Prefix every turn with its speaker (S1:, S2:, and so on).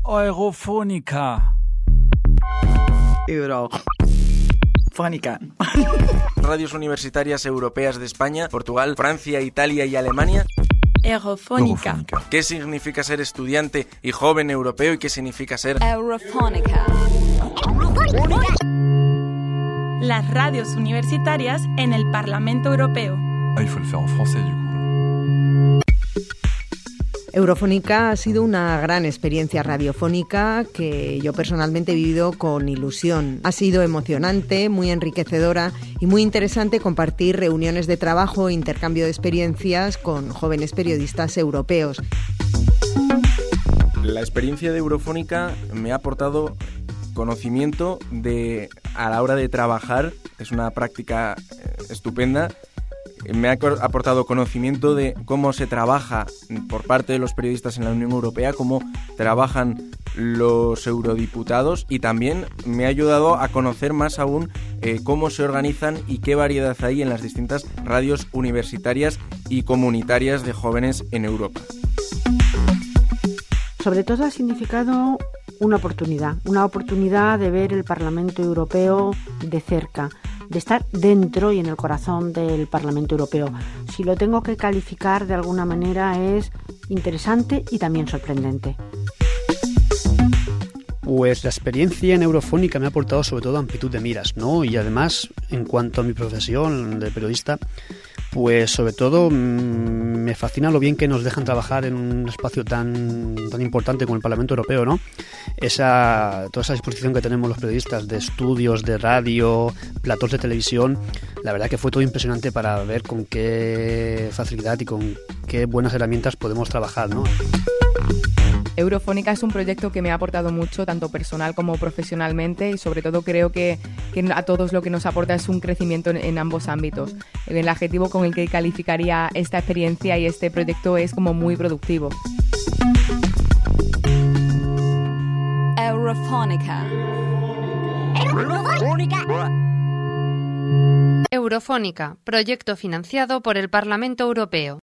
S1: Eurofónica.
S2: Eurofónica.
S3: Radios universitarias europeas de España, Portugal, Francia, Italia y Alemania.
S4: Eurofónica.
S3: ¿Qué significa ser estudiante y joven europeo y qué significa ser
S4: Eurofónica? Las radios universitarias en el Parlamento Europeo.
S1: Ah, il faut le faire en français du coup.
S5: Eurofónica ha sido una gran experiencia radiofónica que yo personalmente he vivido con ilusión. Ha sido emocionante, muy enriquecedora y muy interesante compartir reuniones de trabajo e intercambio de experiencias con jóvenes periodistas europeos.
S3: La experiencia de Eurofónica me ha aportado conocimiento a la hora de trabajar, es una práctica estupenda. Me ha aportado conocimiento de cómo se trabaja por parte de los periodistas en la Unión Europea, cómo trabajan los eurodiputados, y también me ha ayudado a conocer más aún cómo se organizan y qué variedad hay en las distintas radios universitarias y comunitarias de jóvenes en Europa.
S6: Sobre todo ha significado una oportunidad de ver el Parlamento Europeo de cerca, de estar dentro y en el corazón del Parlamento Europeo. Si lo tengo que calificar de alguna manera, es interesante y también sorprendente.
S7: Pues la experiencia en Eurofónica me ha aportado sobre todo amplitud de miras, ¿no? Y además, en cuanto a mi profesión de periodista, pues sobre todo me fascina lo bien que nos dejan trabajar en un espacio tan importante como el Parlamento Europeo, ¿no? Toda esa disposición que tenemos los periodistas de estudios, de radio, platós de televisión, la verdad que fue todo impresionante para ver con qué facilidad y con qué buenas herramientas podemos trabajar, ¿no?
S8: Eurofónica es un proyecto que me ha aportado mucho, tanto personal como profesionalmente, y sobre todo creo que a todos lo que nos aporta es un crecimiento en ambos ámbitos. El adjetivo con el que calificaría esta experiencia y este proyecto es como muy productivo.
S4: Eurofónica.
S9: Eurofónica, proyecto financiado por el Parlamento Europeo.